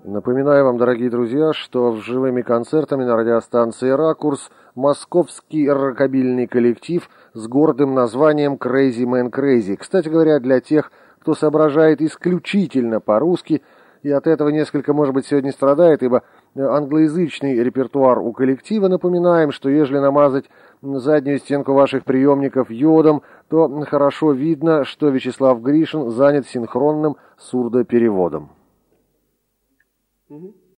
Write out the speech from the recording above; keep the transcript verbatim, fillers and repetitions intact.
Напоминаю вам, дорогие друзья, что с живыми концертами на радиостанции «Ракурс» московский рокобильный коллектив с гордым названием «Crazy Man Crazy». Кстати говоря, для тех, кто соображает исключительно по-русски, и от этого несколько, может быть, сегодня страдает, ибо англоязычный репертуар у коллектива, напоминаем, что ежели намазать заднюю стенку ваших приемников йодом, то хорошо видно, что Вячеслав Гришин занят синхронным сурдопереводом. Mm-hmm.